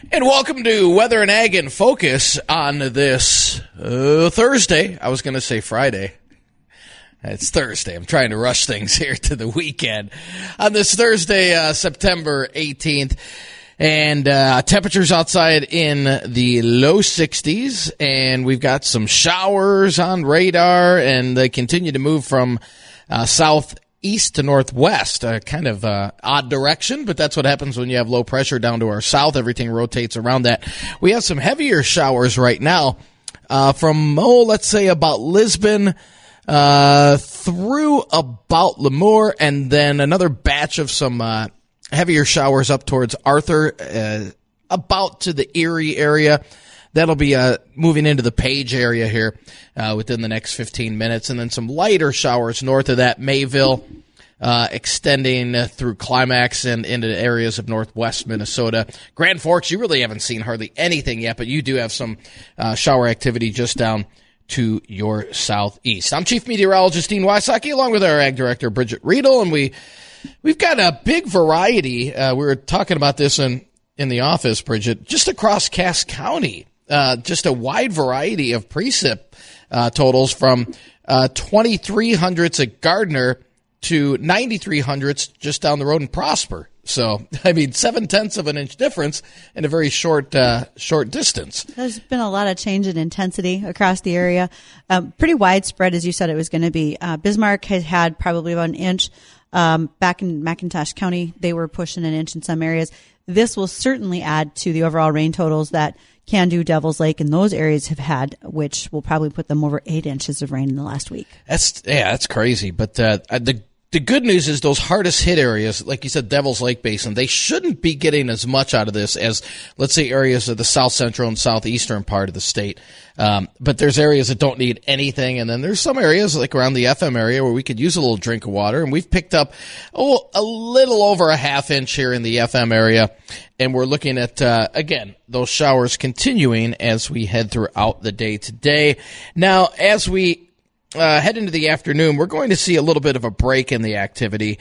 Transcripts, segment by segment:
And welcome to Weather and Ag in Focus on this Thursday. I was going to say Friday. It's Thursday. I'm trying to rush things here to the weekend. On this Thursday, September 18th. And temperatures outside in the low 60s. And we've got some showers on radar. And they continue to move from southeast to northwest, kind of odd direction, but that's what happens when you have low pressure down to our south. Everything rotates around that. We have some heavier showers right now from, let's say about Lisbon through about Lemoore, and then another batch of some heavier showers up towards Arthur, about to the Erie area. That'll be moving into the Page area here within the next 15 minutes. And then some lighter showers north of that, Mayville, extending through Climax and into areas of northwest Minnesota. Grand Forks, you really haven't seen hardly anything yet, but you do have some shower activity just down to your southeast. I'm Chief Meteorologist Dean Wysocki, along with our Ag Director Bridget Riedel, and we've got a big variety. We were talking about this in the office, Bridget, just across Cass County. Just a wide variety of precip totals from 2,300s at Gardner to 9,300s just down the road in Prosper. So, I mean, 0.7 of an inch difference in a very short distance. There's been a lot of change in intensity across the area. Pretty widespread, as you said it was going to be. Bismarck has had probably about an inch. Back in McIntosh County, they were pushing an inch in some areas. This will certainly add to the overall rain totals that Can-Do, Devil's Lake, and those areas have had, which will probably put them over 8 inches of rain in the last week. That's crazy. But the good news is those hardest hit areas, like you said, Devil's Lake Basin, they shouldn't be getting as much out of this as, let's say, areas of the south central and southeastern part of the state. But there's areas that don't need anything, and then there's some areas like around the FM area where we could use a little drink of water, and we've picked up a little over a half inch here in the FM area, and we're looking at, again, those showers continuing as we head throughout the day today. Now, as we head into the afternoon, we're going to see a little bit of a break in the activity,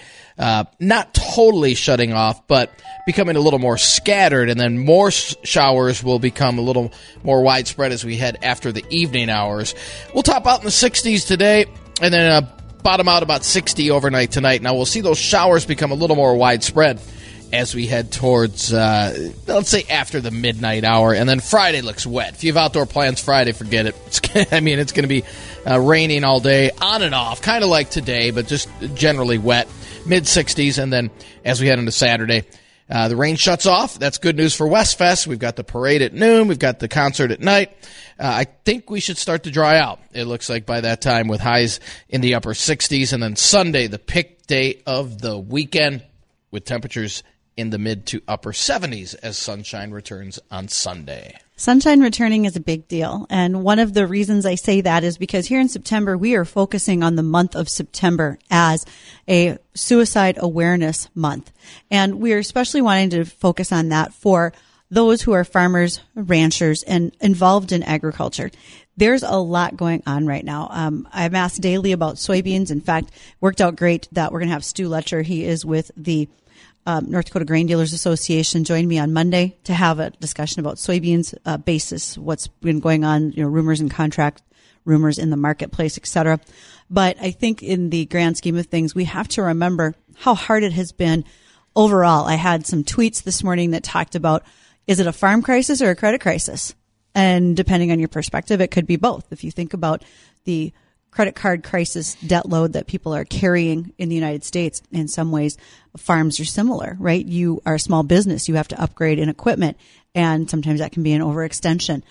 not totally shutting off, but becoming a little more scattered, and then more showers will become a little more widespread as we head after the evening hours. We'll top out in the 60s today, and then bottom out about 60 overnight tonight. Now, we'll see those showers become a little more widespread as we head towards, let's say, after the midnight hour. And then Friday looks wet. If you have outdoor plans Friday, forget it. It's going to be raining all day, on and off, kind of like today, but just generally wet, mid-60s. And then as we head into Saturday, the rain shuts off. That's good news for Westfest. We've got the parade at noon. We've got the concert at night. I think we should start to dry out, it looks like, by that time, with highs in the upper 60s. And then Sunday, the pick day of the weekend, with temperatures in the mid to upper 70s as sunshine returns on Sunday. Sunshine returning is a big deal. And one of the reasons I say that is because here in September, we are focusing on the month of September as a suicide awareness month. And we are especially wanting to focus on that for those who are farmers, ranchers, and involved in agriculture. There's a lot going on right now. I'm asked daily about soybeans. In fact, worked out great that we're going to have Stu Letcher. He is with the North Dakota Grain Dealers Association, joined me on Monday to have a discussion about soybeans basis, what's been going on, rumors and contract rumors in the marketplace, et cetera. But I think in the grand scheme of things, we have to remember how hard it has been overall. I had some tweets this morning that talked about, is it a farm crisis or a credit crisis? And depending on your perspective, it could be both. If you think about the credit card crisis debt load that people are carrying in the United States, in some ways, farms are similar, right? You are a small business. You have to upgrade in equipment, and sometimes that can be an overextension.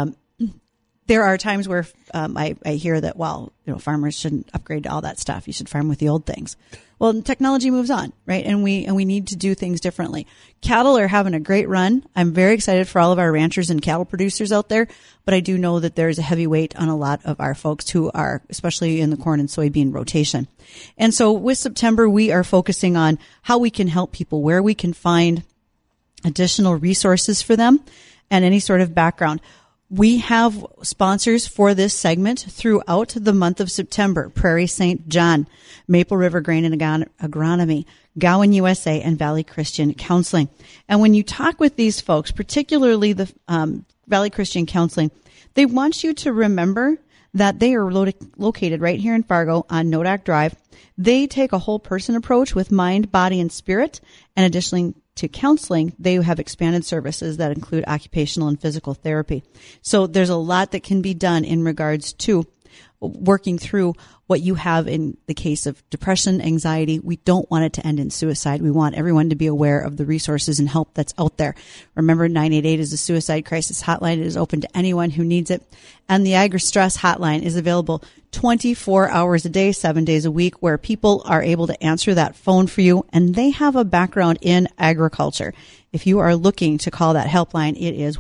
There are times where I hear that, farmers shouldn't upgrade to all that stuff. You should farm with the old things. Well, technology moves on, right? And we need to do things differently. Cattle are having a great run. I'm very excited for all of our ranchers and cattle producers out there, but I do know that there's a heavy weight on a lot of our folks who are, especially in the corn and soybean rotation. And so with September, we are focusing on how we can help people, where we can find additional resources for them, and any sort of background. We have sponsors for this segment throughout the month of September. Prairie St. John, Maple River Grain and Agronomy, Gowan USA, and Valley Christian Counseling. And when you talk with these folks, particularly the Valley Christian Counseling, they want you to remember that they are located right here in Fargo on Nodak Drive. They take a whole person approach with mind, body, and spirit. And additionally to counseling, they have expanded services that include occupational and physical therapy. So there's a lot that can be done in regards to working through what you have in the case of depression, anxiety. We don't want it to end in suicide. We want everyone to be aware of the resources and help that's out there. Remember, 988 is a suicide crisis hotline. It is open to anyone who needs it. And the AgriStress hotline is available 24 hours a day, 7 days a week, where people are able to answer that phone for you, and they have a background in agriculture. If you are looking to call that helpline, it is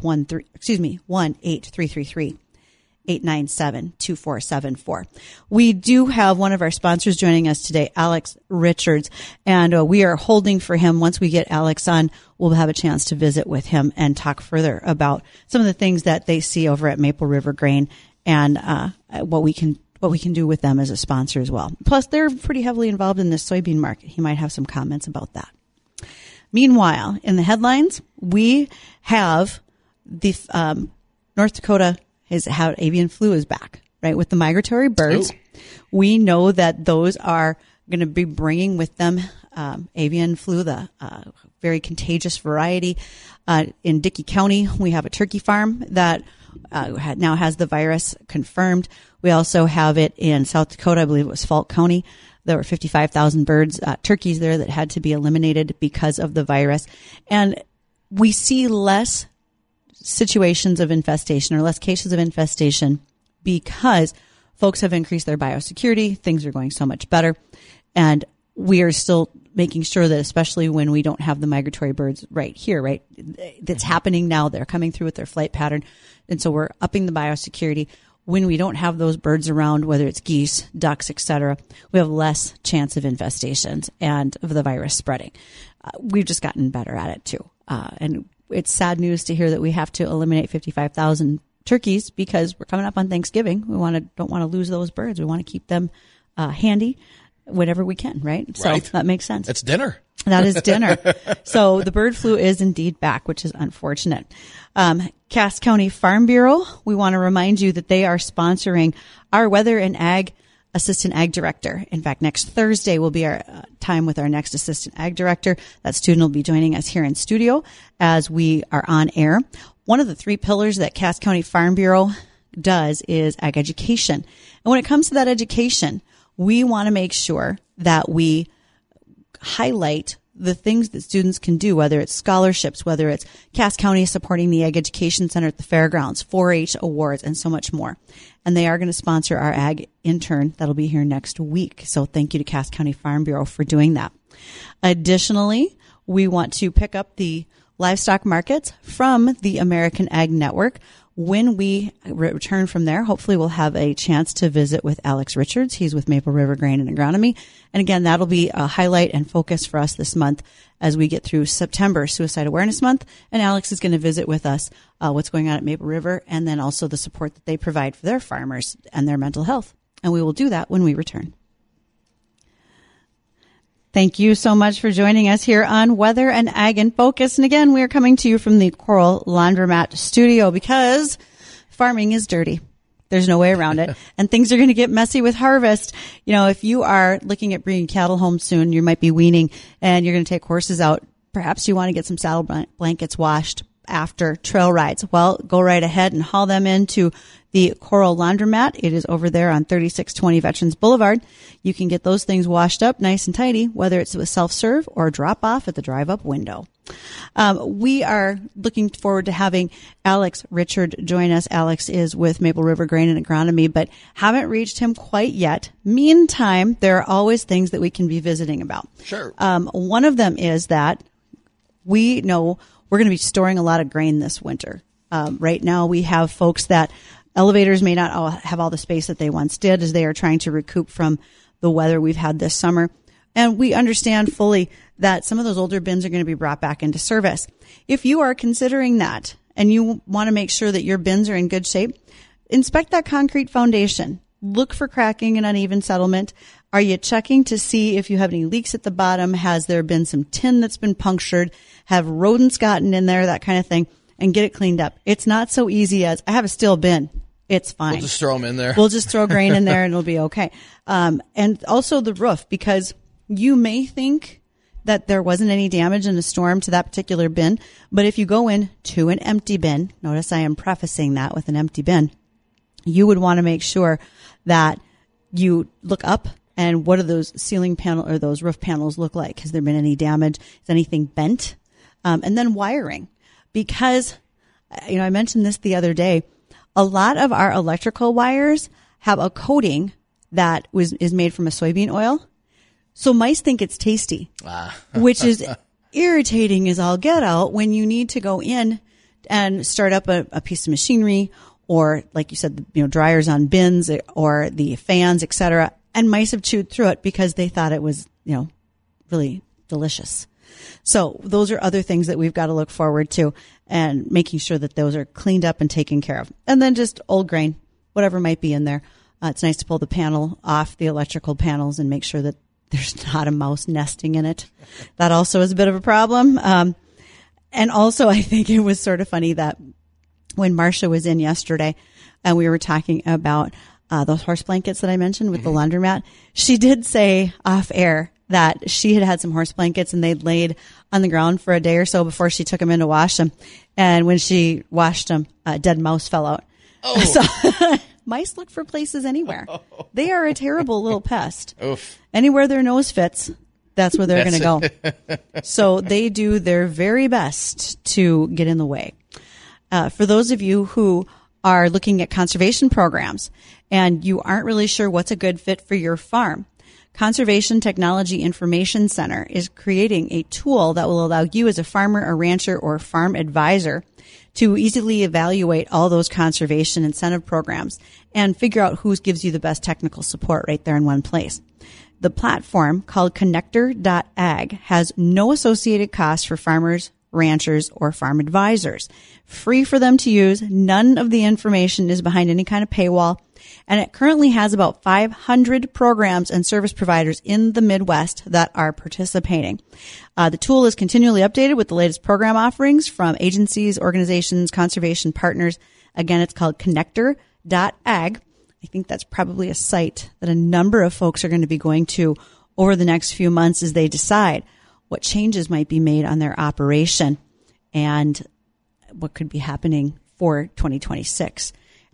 1-8333. 897-2474. We do have one of our sponsors joining us today, Alex Richards, and we are holding for him. Once we get Alex on, we'll have a chance to visit with him and talk further about some of the things that they see over at Maple River Grain and what we can do with them as a sponsor as well. Plus, they're pretty heavily involved in this soybean market. He might have some comments about that. Meanwhile, in the headlines, we have the North Dakota is how avian flu is back, right? With the migratory birds. Oh. We know that those are going to be bringing with them avian flu, the very contagious variety. In Dickey County, we have a turkey farm that now has the virus confirmed. We also have it in South Dakota. I believe it was Falk County. There were 55,000 birds, turkeys there that had to be eliminated because of the virus. And we see less situations of infestation or less cases of infestation because folks have increased their biosecurity. Things are going so much better. And we are still making sure that, especially when we don't have the migratory birds right here, right? That's happening now. They're coming through with their flight pattern. And so we're upping the biosecurity. When we don't have those birds around, whether it's geese, ducks, etc., we have less chance of infestations and of the virus spreading. We've just gotten better at it too. And it's sad news to hear that we have to eliminate 55,000 turkeys because we're coming up on Thanksgiving. We don't want to lose those birds. We want to keep them handy whenever we can, right? So that makes sense. It's dinner. That is dinner. So the bird flu is indeed back, which is unfortunate. Cass County Farm Bureau, we want to remind you that they are sponsoring our Weather and Ag Assistant Ag Director. In fact, next Thursday will be our time with our next Assistant Ag Director. That student will be joining us here in studio as we are on air. One of the 3 pillars that Cass County Farm Bureau does is ag education. And when it comes to that education, we want to make sure that we highlight the things that students can do, whether it's scholarships, whether it's Cass County supporting the Ag Education Center at the fairgrounds, 4-H awards, and so much more. And they are going to sponsor our ag intern that'll be here next week. So thank you to Cass County Farm Bureau for doing that. Additionally, we want to pick up the livestock markets from the American Ag Network. When we return from there, hopefully we'll have a chance to visit with Alex Richards. He's with Maple River Grain and Agronomy. And again, that'll be a highlight and focus for us this month as we get through September, Suicide Awareness Month. And Alex is going to visit with us what's going on at Maple River and then also the support that they provide for their farmers and their mental health. And we will do that when we return. Thank you so much for joining us here on Weather and Ag in Focus. And again, we are coming to you from the Coral Laundromat studio because farming is dirty. There's no way around it. And things are going to get messy with harvest. You know, if you are looking at bringing cattle home soon, you might be weaning and you're going to take horses out. Perhaps you want to get some saddle blankets washed after trail rides. Well, go right ahead and haul them into the Coral Laundromat. It is over there on 3620 Veterans Boulevard. You can get those things washed up nice and tidy, whether it's with self-serve or drop off at the drive-up window. We are looking forward to having Alex Richard join us. Alex is with Maple River Grain and Agronomy, but haven't reached him quite yet. Meantime, there are always things that we can be visiting about. Sure. One of them is that we know we're going to be storing a lot of grain this winter. Right now, we have folks that elevators may not have all the space that they once did as they are trying to recoup from the weather we've had this summer. And we understand fully that some of those older bins are going to be brought back into service. If you are considering that and you want to make sure that your bins are in good shape, inspect that concrete foundation. Look for cracking and uneven settlement. Are you checking to see if you have any leaks at the bottom? Has there been some tin that's been punctured? Have rodents gotten in there? That kind of thing. And get it cleaned up. It's not so easy as I have a steel bin. It's fine. We'll just throw them in there. We'll just throw grain in there and it'll be okay. And also the roof, because you may think that there wasn't any damage in the storm to that particular bin. But if you go in to an empty bin, notice I am prefacing that with an empty bin, you would want to make sure that you look up and what do those ceiling panel or those roof panels look like? Has there been any damage? Is anything bent? And then wiring. Because, I mentioned this the other day, a lot of our electrical wires have a coating that is made from a soybean oil. So mice think it's tasty, which is irritating as all get out when you need to go in and start up a piece of machinery or, like you said, dryers on bins or the fans, etc. And mice have chewed through it because they thought it was, really delicious. So those are other things that we've got to look forward to and making sure that those are cleaned up and taken care of. And then just old grain, whatever might be in there. It's nice to pull the panel off the electrical panels and make sure that there's not a mouse nesting in it. That also is a bit of a problem. And also I think it was sort of funny that when Marcia was in yesterday and we were talking about those horse blankets that I mentioned with the laundromat, she did say off air that she had some horse blankets and they'd laid on the ground for a day or so before she took them in to wash them. And when she washed them, a dead mouse fell out. Oh. So mice look for places anywhere. They are a terrible little pest. Oof. Anywhere their nose fits, that's where they're going to go. So they do their very best to get in the way. For those of you who are looking at conservation programs and you aren't really sure what's a good fit for your farm, Conservation Technology Information Center is creating a tool that will allow you as a farmer, a rancher, or farm advisor to easily evaluate all those conservation incentive programs and figure out who gives you the best technical support right there in one place. The platform, called Connector.ag, has no associated costs for farmers, ranchers, or farm advisors. Free for them to use. None of the information is behind any kind of paywall. And it currently has about 500 programs and service providers in the Midwest that are participating. The tool is continually updated with the latest program offerings from agencies, organizations, conservation partners. Again, it's called Connector.ag. I think that's probably a site that a number of folks are going to be going to over the next few months as they decide what changes might be made on their operation and what could be happening for 2026.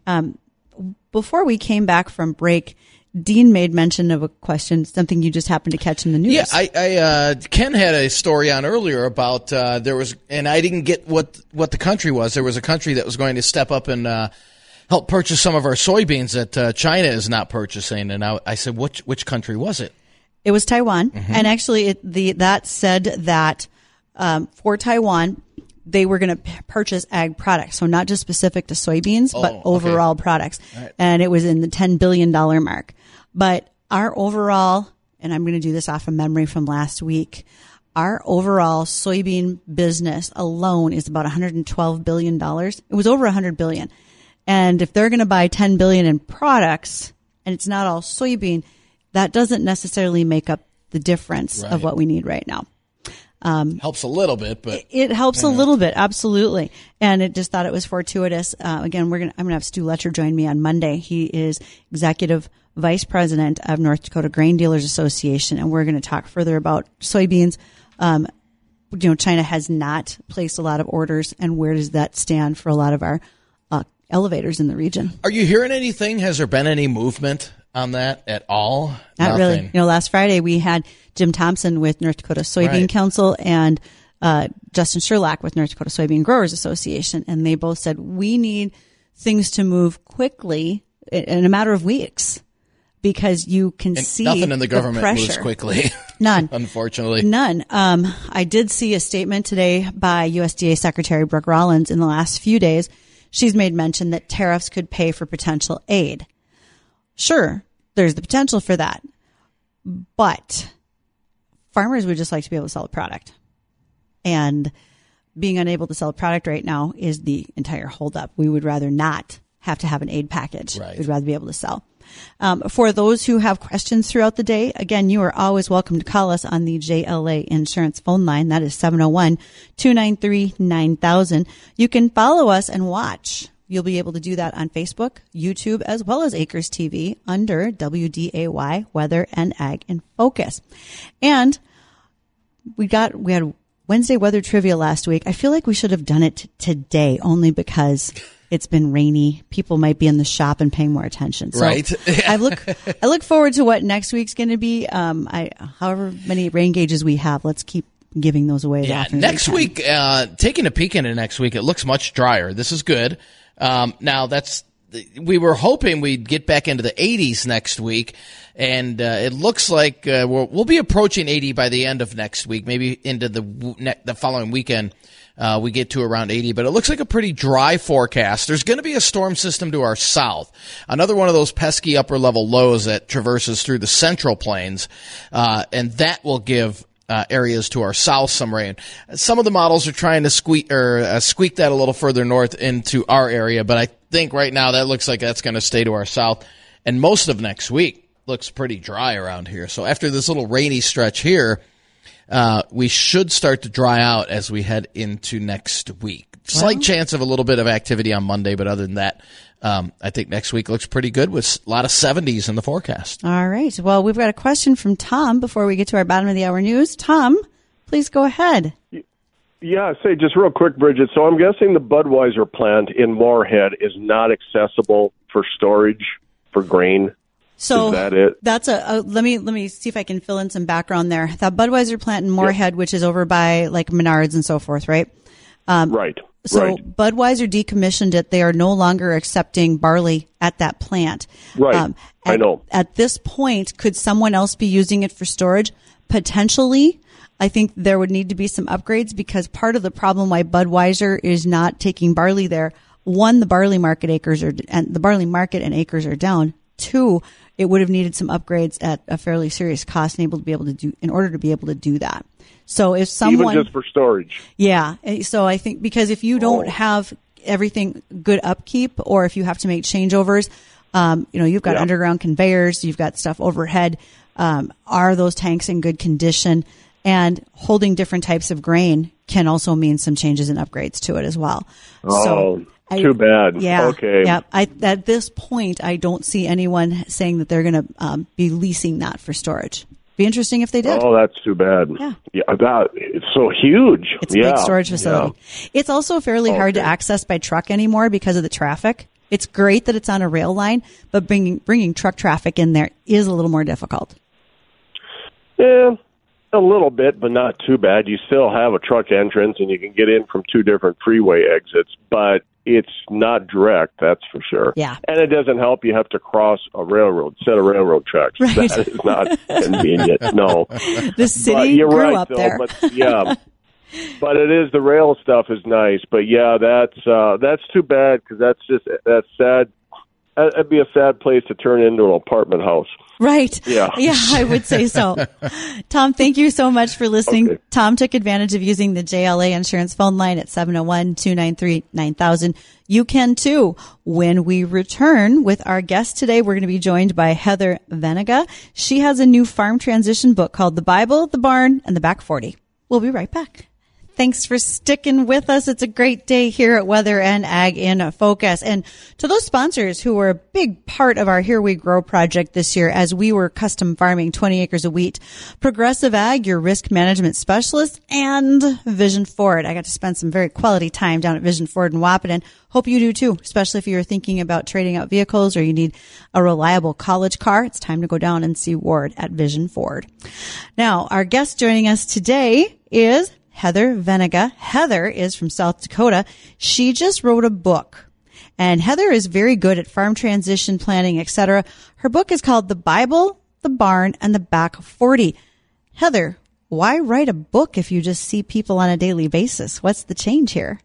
Before we came back from break, Dean made mention of a question, something you just happened to catch in the news. Yeah, Ken had a story on earlier about there was, and I didn't get what the country was. There was a country that was going to step up and help purchase some of our soybeans that China is not purchasing. And I said, which country was it? It was Taiwan, and actually, that said that for Taiwan, they were going to purchase ag products, so not just specific to soybeans, but overall products. Right. And it was in the $10 billion mark. But our overall, and I'm going to do this off of memory from last week, our overall soybean business alone is about $112 billion. It was over $100 billion. And if they're going to buy $10 billion in products, and it's not all soybean, that doesn't necessarily make up the difference of what we need right now. Helps a little bit, but it helps a little bit, absolutely. And it just thought it was fortuitous. Again, I'm gonna have Stu Letcher join me on Monday. He is executive vice president of North Dakota Grain Dealers Association, and we're going to talk further about soybeans. China has not placed a lot of orders, and where does that stand for a lot of our elevators in the region? Are you hearing anything? Has there been any movement on that at all? Not Nothing. Really. Last Friday we had Jim Thompson with North Dakota Soybean Council and Justin Sherlock with North Dakota Soybean Growers Association, and they both said we need things to move quickly in a matter of weeks because you can see nothing in the government pressure. moves quickly. None. Unfortunately. None. I did see a statement today by USDA Secretary Brooke Rollins in the last few days. She's made mention that tariffs could pay for potential aid. Sure, there's the potential for that. But farmers would just like to be able to sell a product. And being unable to sell a product right now is the entire holdup. We would rather not have to have an aid package. Right. We'd rather be able to sell. For those who have questions throughout the day, again, you are always welcome to call us on the JLA Insurance phone line. That is 701-293-9000. You can follow us and watch. You'll be able to do that on Facebook, YouTube, as well as Acres TV under WDAY Weather and Ag in Focus. And we had Wednesday weather trivia last week. I feel like we should have done it today only because it's been rainy. People might be in the shop and paying more attention. So right. I look forward to what next week's going to be. However many rain gauges we have, let's keep giving those away. Yeah. Next week, taking a peek into next week, it looks much drier. This is good. Now we were hoping we'd get back into the 80s next week, and it looks like we'll be approaching 80 by the end of next week, maybe into the following weekend. We get to around 80, but it looks like a pretty dry forecast. There's going to be a storm system to our south, another one of those pesky upper level lows that traverses through the central plains, and that will give areas to our south some rain. Some of the models are trying to squeak that a little further north into our area, but I think right now that looks like that's going to stay to our south. And most of next week looks pretty dry around here. So after this little rainy stretch here, we should start to dry out as we head into next week. Slight chance of a little bit of activity on Monday, but other than that, I think next week looks pretty good with a lot of 70s in the forecast. All right. Well, we've got a question from Tom before we get to our bottom of the hour news. Tom, please go ahead. Yeah, say just real quick, Bridget. So I'm guessing the Budweiser plant in Moorhead is not accessible for storage for grain. So is that it? That's let me see if I can fill in some background there. That Budweiser plant in Moorhead, which is over by like Menards and so forth, right? Right. So right. Budweiser decommissioned it. They are no longer accepting barley at that plant. Right. I know. At this point, could someone else be using it for storage? Potentially. I think there would need to be some upgrades because part of the problem why Budweiser is not taking barley there, one, the barley market and acres are down. Two, it would have needed some upgrades at a fairly serious cost in order to be able to do that. So if someone even just for storage, yeah. So I think because if you don't have everything good upkeep, or if you have to make changeovers, you've got underground conveyors, you've got stuff overhead. Are those tanks in good condition? And holding different types of grain can also mean some changes and upgrades to it as well. Oh, too bad. Yeah. Okay. Yeah. At this point, I don't see anyone saying that they're going to be leasing that for storage. Be interesting if they did. Oh, that's too bad. Yeah. It's so huge. It's a big storage facility. Yeah. It's also fairly hard to access by truck anymore because of the traffic. It's great that it's on a rail line, but bringing truck traffic in there is a little more difficult. Yeah, a little bit, but not too bad. You still have a truck entrance, and you can get in from two different freeway exits, but it's not direct, that's for sure. Yeah. And it doesn't help. You have to cross a set of railroad tracks. Right. That is not convenient, no. The city grew up there. But, yeah. But it is, the rail stuff is nice. But, yeah, that's too bad because that's sad. That'd be a sad place to turn into an apartment house. Right. Yeah. Yeah, I would say so. Tom, thank you so much for listening. Okay. Tom took advantage of using the JLA Insurance phone line at 701-293-9000. You can too. When we return with our guest today, we're going to be joined by Heather Venega. She has a new farm transition book called The Bible, the Barn, and the Back 40. We'll be right back. Thanks for sticking with us. It's a great day here at Weather and Ag in Focus. And to those sponsors who were a big part of our Here We Grow project this year as we were custom farming 20 acres of wheat, Progressive Ag, your risk management specialist, and Vision Ford. I got to spend some very quality time down at Vision Ford in Wahpeton. Hope you do too, especially if you're thinking about trading out vehicles or you need a reliable college car. It's time to go down and see Ward at Vision Ford. Now, our guest joining us today is Heather Venega. Heather is from South Dakota. She just wrote a book, and Heather is very good at farm transition planning, etc. Her book is called The Bible, the Barn, and the Back 40. Heather, why write a book if you just see people on a daily basis? What's the change here?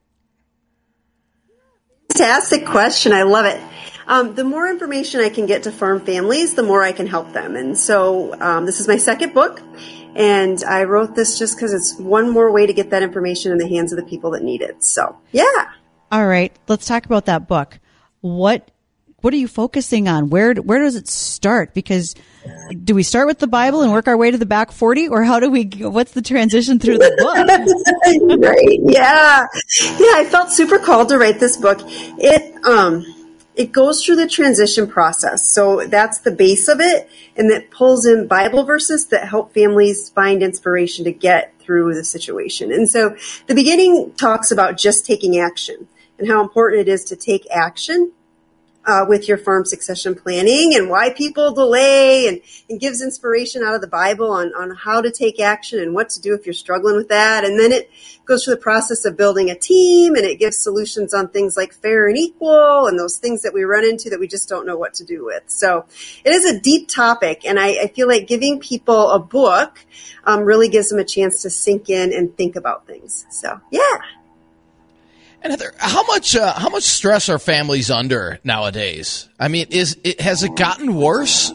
Fantastic question. I love it. The more information I can get to farm families, the more I can help them. And so this is my second book. And I wrote this just because it's one more way to get that information in the hands of the people that need it. So, yeah. All right. Let's talk about that book. What what are you focusing on? Where does it start? Because do we start with the Bible and work our way to the back 40, or what's the transition through the book? Right. Yeah. Yeah. I felt super called to write this book. It goes through the transition process. So that's the base of it. And that pulls in Bible verses that help families find inspiration to get through the situation. And so the beginning talks about just taking action and how important it is to take action with your farm succession planning, and why people delay, and gives inspiration out of the Bible on how to take action and what to do if you're struggling with that. And then it goes through the process of building a team, and it gives solutions on things like fair and equal and those things that we run into that we just don't know what to do with. So it is a deep topic, and I feel like giving people a book really gives them a chance to sink in and think about things. So, yeah. And Heather, how much stress are families under nowadays? I mean, has it gotten worse?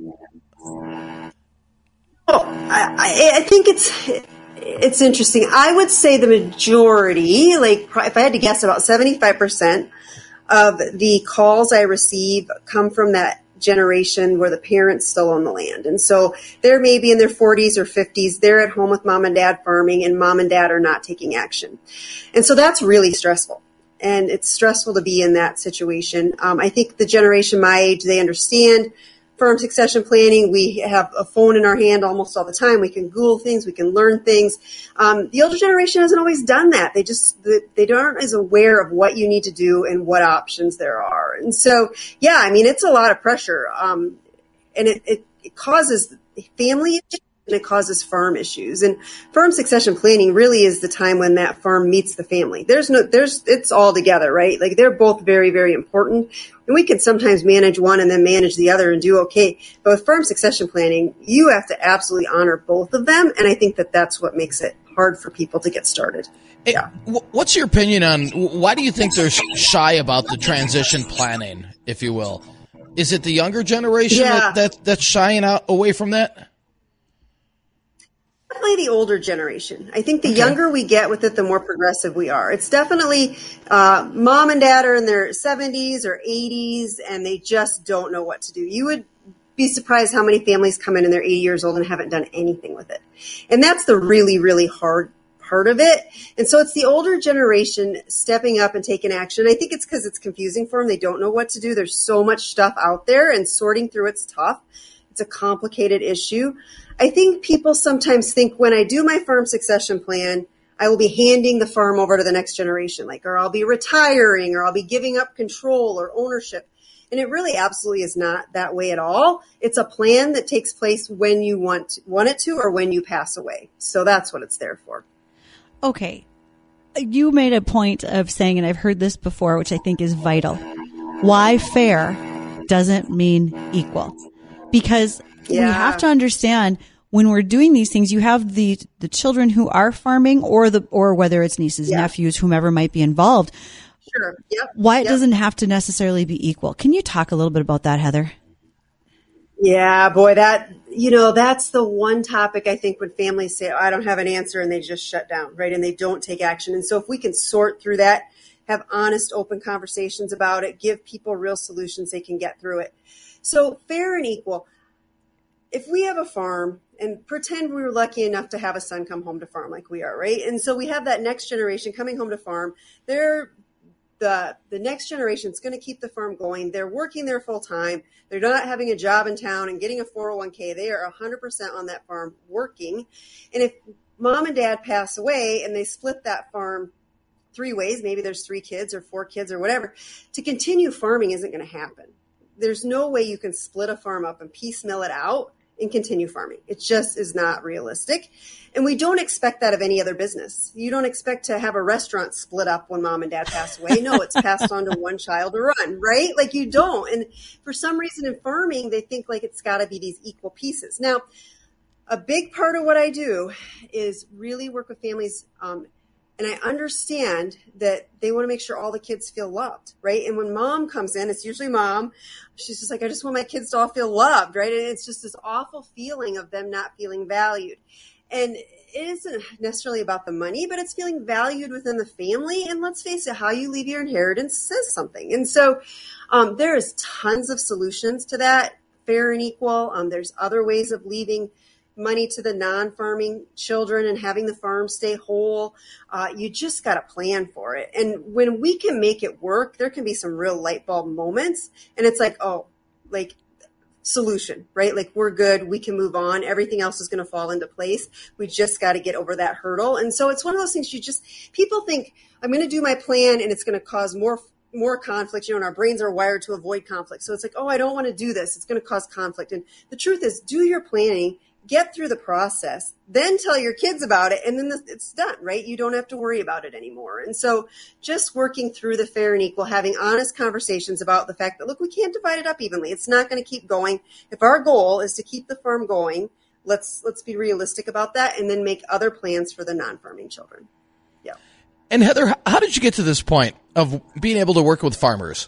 I think it's interesting. I would say the majority, like if I had to guess, about 75% of the calls I receive come from that generation where the parents still own the land. And so they're maybe in their 40s or 50s. They're at home with mom and dad farming, and mom and dad are not taking action. And so that's really stressful. And it's stressful to be in that situation. I think the generation my age, they understand farm succession planning. We have a phone in our hand almost all the time. We can Google things. We can learn things. The older generation hasn't always done that. They aren't as aware of what you need to do and what options there are. And so, yeah, I mean, it's a lot of pressure. And it causes family issues, and it causes farm issues. And farm succession planning really is the time when that farm meets the family. It's all together, right? Like, they're both very, very important. And we can sometimes manage one and then manage the other and do okay. But with farm succession planning, you have to absolutely honor both of them. And I think that that's what makes it hard for people to get started. Yeah. What's your opinion on why do you think they're shy about the transition planning, if you will? Is it the younger generation that's shying away from that? Definitely the older generation. I think the younger we get with it, the more progressive we are. It's definitely mom and dad are in their 70s or 80s, and they just don't know what to do. You would be surprised how many families come in and they're 80 years old and haven't done anything with it. And that's the really, really hard part of it. And so it's the older generation stepping up and taking action. I think it's because it's confusing for them. They don't know what to do. There's so much stuff out there, and sorting through it's tough. It's a complicated issue. I think people sometimes think when I do my farm succession plan, I will be handing the farm over to the next generation, or I'll be retiring, or I'll be giving up control or ownership. And it really absolutely is not that way at all. It's a plan that takes place when you want it to, or when you pass away. So that's what it's there for. Okay. You made a point of saying, and I've heard this before, which I think is vital. Why fair doesn't mean equal. Because we have to understand, when we're doing these things, you have the children who are farming, or whether it's nieces, nephews, whomever might be involved. Sure. Yep. Why it doesn't have to necessarily be equal. Can you talk a little bit about that, Heather? Yeah, boy, that's the one topic I think when families say, I don't have an answer, and they just shut down, right? And they don't take action. And so if we can sort through that, have honest, open conversations about it, give people real solutions, they can get through it. So fair and equal. If we have a farm, and pretend we were lucky enough to have a son come home to farm like we are, right? And so we have that next generation coming home to farm. They're the next generation is going to keep the farm going. They're working there full time. They're not having a job in town and getting a 401k. They are 100% on that farm working. And if mom and dad pass away and they split that farm 3 ways, maybe there's 3 kids or 4 kids or whatever, to continue farming isn't going to happen. There's no way you can split a farm up and piecemeal it out and continue farming. It just is not realistic. And we don't expect that of any other business. You don't expect to have a restaurant split up when mom and dad pass away. No, it's passed on to one child to run, right? Like, you don't. And for some reason in farming, they think like it's got to be these equal pieces. Now, a big part of what I do is really work with families, and I understand that they want to make sure all the kids feel loved, right? And when mom comes in, it's usually mom. She's just like, I just want my kids to all feel loved, right? And it's just this awful feeling of them not feeling valued. And it isn't necessarily about the money, but it's feeling valued within the family. And let's face it, how you leave your inheritance says something. And so there is tons of solutions to that, fair and equal. There's other ways of leaving money to the non-farming children and having the farm stay whole. You just got to plan for it. And when we can make it work, there can be some real light bulb moments. And it's like, oh, like solution, right? Like we're good. We can move on. Everything else is going to fall into place. We just got to get over that hurdle. And so it's one of those things people think I'm going to do my plan and it's going to cause more conflict, and our brains are wired to avoid conflict. So it's like, oh, I don't want to do this. It's going to cause conflict. And the truth is, do your planning, get through the process, then tell your kids about it, and then it's done, right? You don't have to worry about it anymore. And so just working through the fair and equal, having honest conversations about the fact that, look, we can't divide it up evenly. It's not going to keep going. If our goal is to keep the farm going, let's be realistic about that, and then make other plans for the non-farming children. Yeah. And Heather, how did you get to this point of being able to work with farmers?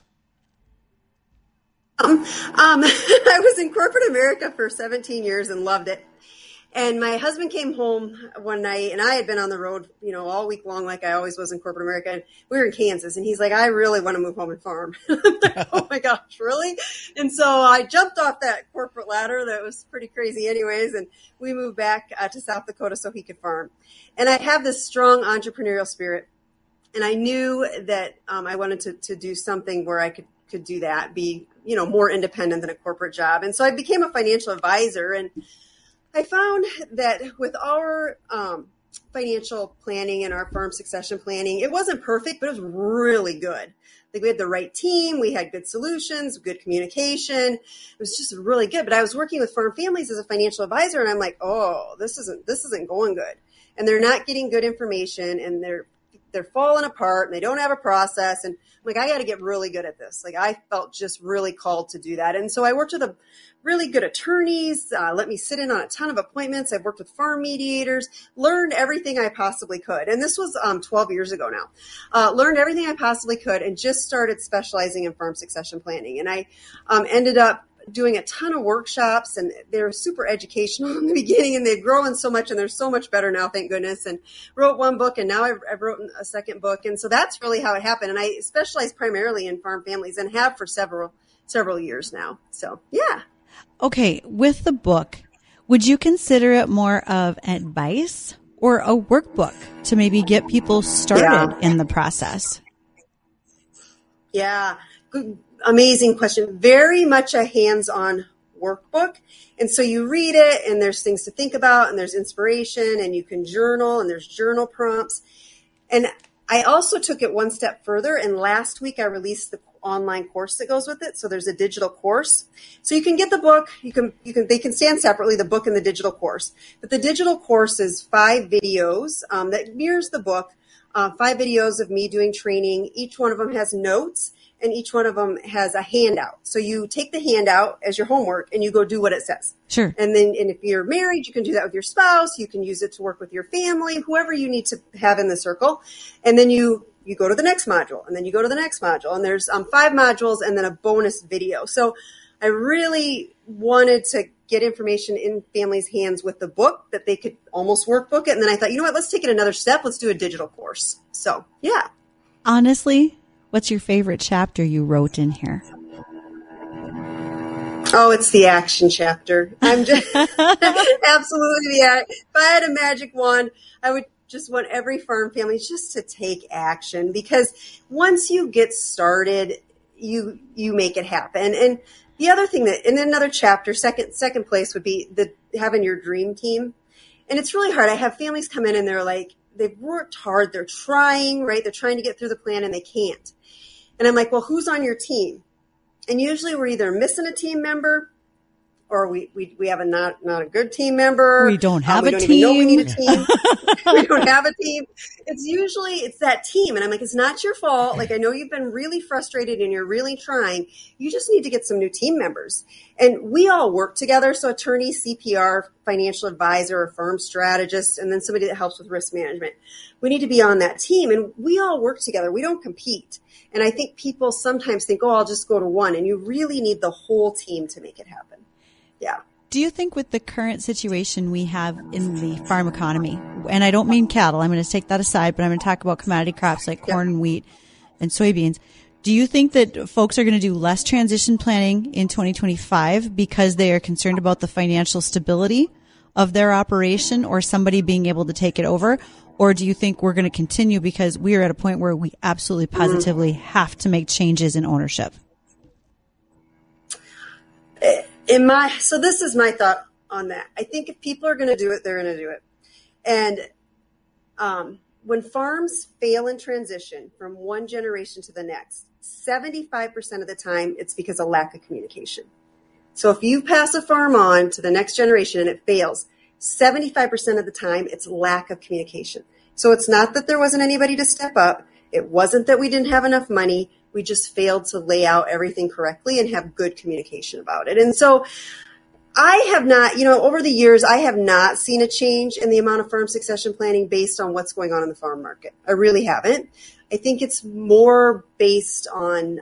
I was in corporate America for 17 years and loved it. And my husband came home one night, and I had been on the road, all week long, like I always was in corporate America. And we were in Kansas, and he's like, I really want to move home and farm. I'm like, oh my gosh, really? And so I jumped off that corporate ladder that was pretty crazy anyways. And we moved back to South Dakota so he could farm. And I have this strong entrepreneurial spirit. And I knew that I wanted to do something where I could do that, be, more independent than a corporate job. And so I became a financial advisor, and I found that with our financial planning and our farm succession planning, it wasn't perfect, but it was really good. Like we had the right team, we had good solutions, good communication. It was just really good. But I was working with farm families as a financial advisor, and I'm like, oh, this isn't going good. And they're not getting good information, and they're falling apart, and they don't have a process. And I'm like, I got to get really good at this. Like I felt just really called to do that. And so I worked with a really good attorneys, let me sit in on a ton of appointments. I've worked with farm mediators, learned everything I possibly could. And this was 12 years ago now. Learned everything I possibly could and just started specializing in farm succession planning. And I ended up doing a ton of workshops, and they were super educational in the beginning, and they've grown so much, and they're so much better now, thank goodness. And wrote one book, and now I've written a second book. And so that's really how it happened. And I specialize primarily in farm families and have for several years now. So, yeah. Okay. With the book, would you consider it more of advice or a workbook to maybe get people started in the process? Yeah. Good. Amazing question. Very much a hands-on workbook. And so you read it, and there's things to think about, and there's inspiration, and you can journal, and there's journal prompts. And I also took it one step further, and last week I released the online course that goes with it. So there's a digital course. So you can get the book, they can stand separately, the book and the digital course. But the digital course is 5 videos that mirrors the book, 5 videos of me doing training. Each one of them has notes, and each one of them has a handout. So you take the handout as your homework and you go do what it says. Sure. And if you're married, you can do that with your spouse. You can use it to work with your family, whoever you need to have in the circle. And then you go to the next module, and then you go to the next module. And there's 5 modules and then a bonus video. So I really wanted to get information in families' hands with the book that they could almost workbook it. And then I thought, you know what, let's take it another step. Let's do a digital course. So, yeah. Honestly, what's your favorite chapter you wrote in here? Oh, it's the action chapter. I'm just absolutely if I had a magic wand, I would just want every farm family just to take action, because once you get started, you make it happen. And the other thing that in another chapter, second place would be having your dream team. And it's really hard. I have families come in and they're like, they've worked hard. They're trying, right? They're trying to get through the plan and they can't. And I'm like, well, who's on your team? And usually we're either missing a team member, or we have not a good team member. We don't have we a don't team. even know we need a team. We don't have a team. It's that team. And I'm like, it's not your fault. Like, I know you've been really frustrated and you're really trying. You just need to get some new team members. And we all work together. So attorney, CPR, financial advisor, a firm strategist, and then somebody that helps with risk management. We need to be on that team, and we all work together. We don't compete. And I think people sometimes think, oh, I'll just go to one. And you really need the whole team to make it happen. Yeah. Do you think with the current situation we have in the farm economy, and I don't mean cattle, I'm going to take that aside, but I'm going to talk about commodity crops like corn and wheat and soybeans. Do you think that folks are going to do less transition planning in 2025 because they are concerned about the financial stability of their operation or somebody being able to take it over? Or do you think we're going to continue because we are at a point where we absolutely positively have to make changes in ownership? So this is my thought on that. I think if people are going to do it, they're going to do it. And when farms fail in transition from one generation to the next, 75% of the time it's because of lack of communication. So if you pass a farm on to the next generation and it fails, 75% of the time it's lack of communication. So it's not that there wasn't anybody to step up. It wasn't that we didn't have enough money. We just failed to lay out everything correctly and have good communication about it. And so I have not, over the years, I have not seen a change in the amount of farm succession planning based on what's going on in the farm market. I really haven't. I think it's more based on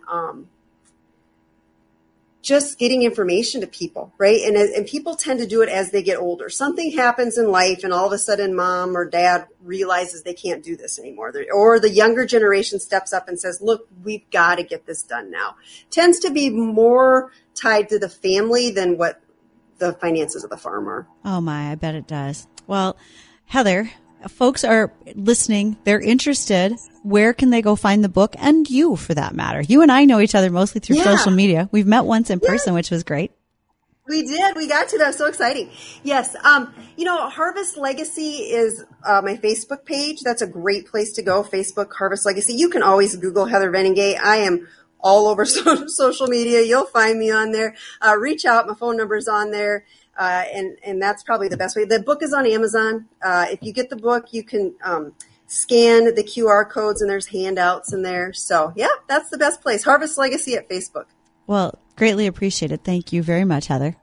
just getting information to people, right? And people tend to do it as they get older. Something happens in life and all of a sudden mom or dad realizes they can't do this anymore. Or the younger generation steps up and says, look, we've got to get this done now. Tends to be more tied to the family than what the finances of the farm are. Oh my, I bet it does. Well, Heather, folks are listening. They're interested. Where can they go find the book? And you, for that matter. You and I know each other mostly through social media. We've met once in person, which was great. We did. We got to. That was so exciting. Yes. Harvest Legacy is my Facebook page. That's a great place to go. Facebook, Harvest Legacy. You can always Google Heather Veningay. I am all over social media. You'll find me on there. Reach out. My phone number is on there. And that's probably the best way. The book is on Amazon. If you get the book, you can scan the QR codes and there's handouts in there. So yeah, that's the best place. Harvest Legacy at Facebook. Well, greatly appreciated. Thank you very much, Heather.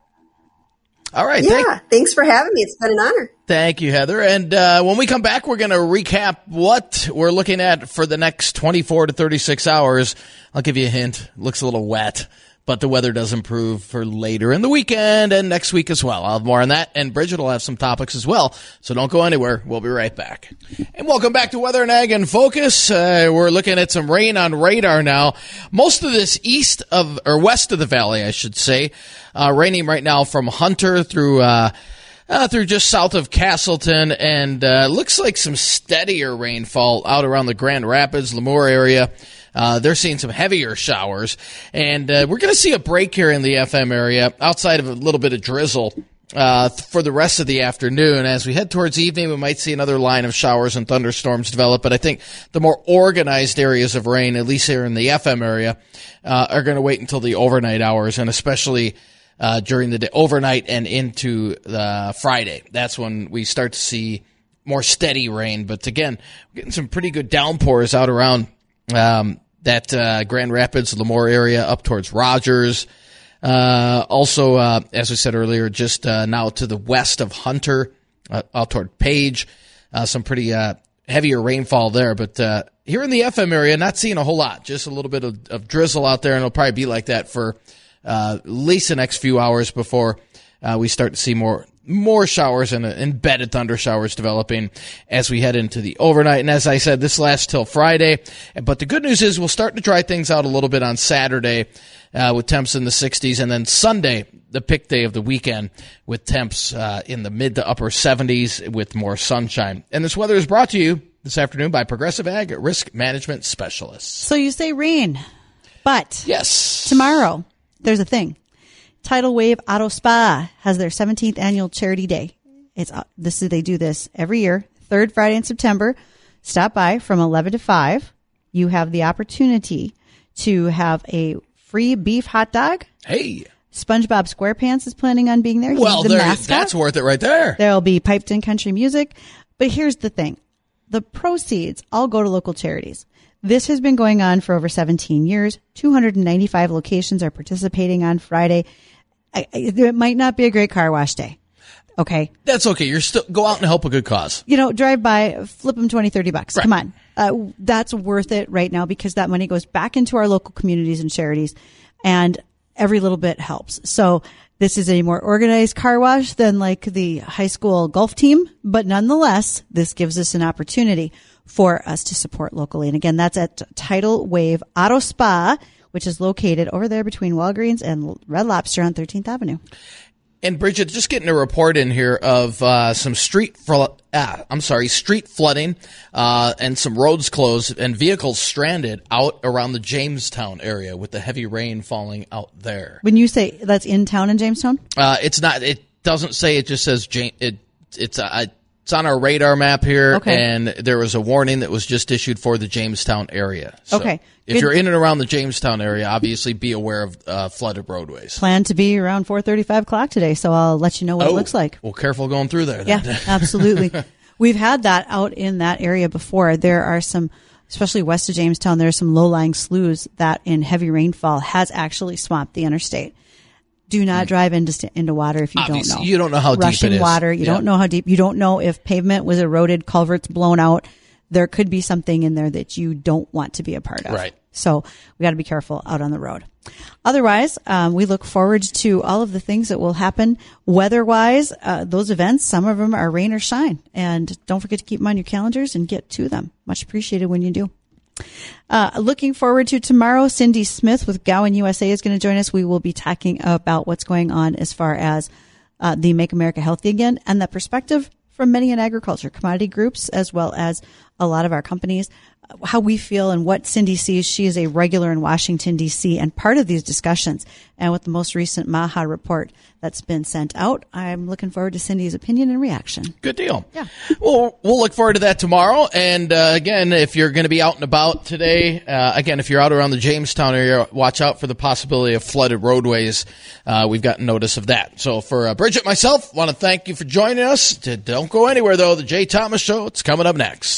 All right. Yeah. Thanks for having me. It's been an honor. Thank you, Heather. And when we come back, we're going to recap what we're looking at for the next 24 to 36 hours. I'll give you a hint. Looks a little wet, but the weather does improve for later in the weekend and next week as well. I'll have more on that, and Bridget will have some topics as well. So don't go anywhere. We'll be right back. And welcome back to Weather and Ag in Focus. We're looking at some rain on radar now. Most of this west of the valley, I should say, raining right now from Hunter through just south of Castleton, and looks like some steadier rainfall out around the Grand Rapids, Lemoore area. They're seeing some heavier showers, and we're going to see a break here in the FM area outside of a little bit of drizzle for the rest of the afternoon. As we head towards evening, we might see another line of showers and thunderstorms develop, but I think the more organized areas of rain, at least here in the FM area, are going to wait until the overnight hours, and especially during the day, overnight and into the Friday. That's when we start to see more steady rain. But again, we're getting some pretty good downpours out around that Grand Rapids, Lemoore area up towards Rogers. Also, as we said earlier, just now to the west of Hunter, out toward Page, some pretty heavier rainfall there. But here in the FM area, not seeing a whole lot, just a little bit of drizzle out there, and it'll probably be like that for at least the next few hours before we start to see more showers and embedded thunder showers developing as we head into the overnight. And as I said, this lasts till Friday. But the good news is we'll start to dry things out a little bit on Saturday with temps in the 60s. And then Sunday, the pick day of the weekend, with temps in the mid to upper 70s with more sunshine. And this weather is brought to you this afternoon by Progressive Ag Risk Management Specialists. So you say rain, but yes, tomorrow there's a thing. Tidal Wave Auto Spa has their 17th annual charity day. They do this every year, third Friday in September. Stop by from 11 to 5. You have the opportunity to have a free beef hot dog. Hey. SpongeBob SquarePants is planning on being there. Well, that's worth it right there. There'll be piped in country music. But here's the thing. The proceeds all go to local charities. This has been going on for over 17 years. 295 locations are participating on Friday. It might not be a great car wash day. Okay. That's okay. You're still go out and help a good cause. Drive by, flip them $20, $30. Right. Come on. That's worth it right now because that money goes back into our local communities and charities. And every little bit helps. So this is a more organized car wash than like the high school golf team, but nonetheless, this gives us an opportunity for us to support locally. And again, that's at Tidal Wave Auto Spa, which is located over there between Walgreens and Red Lobster on 13th Avenue. And Bridget, just getting a report in here of some street flooding and some roads closed and vehicles stranded out around the Jamestown area with the heavy rain falling out there. When you say that's in town in Jamestown? It's not. It doesn't say. It just says it's on our radar map here, okay. And there was a warning that was just issued for the Jamestown area. So okay. If you're in and around the Jamestown area, obviously be aware of flooded roadways. Plan to be around 4:35 o'clock today, so I'll let you know what it looks like. Well, careful going through there. Then. Yeah, absolutely. We've had that out in that area before. There are some, especially west of Jamestown, there are some low-lying sloughs that in heavy rainfall has actually swamped the interstate. Do not drive into water if you obviously, don't know. You don't know how Rushing deep it is. Water, you don't know how deep. You don't know if pavement was eroded, culverts blown out. There could be something in there that you don't want to be a part of. Right. So we got to be careful out on the road. Otherwise, we look forward to all of the things that will happen weather-wise. Those events, some of them are rain or shine. And don't forget to keep them on your calendars and get to them. Much appreciated when you do. Looking forward to tomorrow, Cindy Smith with Gowan USA is going to join us. We will be talking about what's going on as far as the Make America Healthy Again and the perspective from many in agriculture, commodity groups, as well as a lot of our companies, how we feel and what Cindy sees. She is a regular in Washington, D.C. and part of these discussions. And with the most recent MAHA report that's been sent out, I'm looking forward to Cindy's opinion and reaction. Good deal. Yeah. Well, we'll look forward to that tomorrow. And again, if you're going to be out and about today, again, if you're out around the Jamestown area, watch out for the possibility of flooded roadways. We've gotten notice of that. So for Bridget, myself, want to thank you for joining us. Don't go anywhere, though. The Jay Thomas Show, it's coming up next.